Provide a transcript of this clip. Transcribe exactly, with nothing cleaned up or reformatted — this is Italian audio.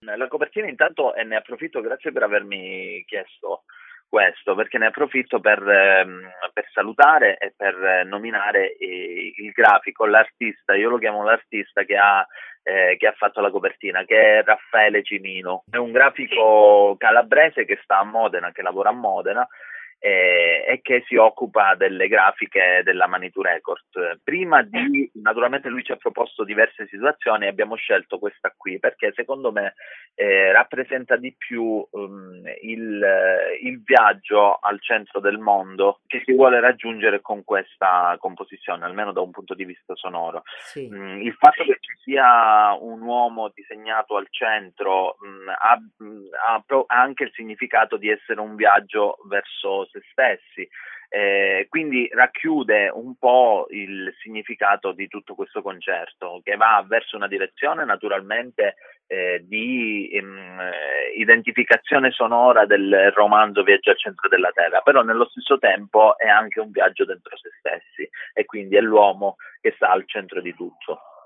La copertina intanto, e ne approfitto, grazie per avermi chiesto questo, perché ne approfitto per, ehm, per salutare e per nominare eh, il grafico, l'artista, io lo chiamo l'artista che ha, eh, che ha fatto la copertina, che è Raffaele Cimino. È un grafico calabrese che sta a Modena, che lavora a Modena, eh, e che si occupa delle grafiche della Manitou Records. Prima di, naturalmente lui ci ha proposto diverse situazioni e abbiamo scelto questa qui perché secondo me eh, rappresenta di più um, il, il viaggio al centro del mondo che si vuole raggiungere con questa composizione, almeno da un punto di vista sonoro. Sì. Mm, il fatto che ci sia un uomo disegnato al centro mh, ha, mh, ha, pro- ha anche il significato di essere un viaggio verso se stessi, eh, quindi racchiude un po' il significato di tutto questo concerto, che va verso una direzione naturalmente eh, di ehm, identificazione sonora del romanzo Viaggio al centro della Terra, però nello stesso tempo è anche un viaggio dentro se stessi, e quindi è l'uomo che sta al centro di tutto.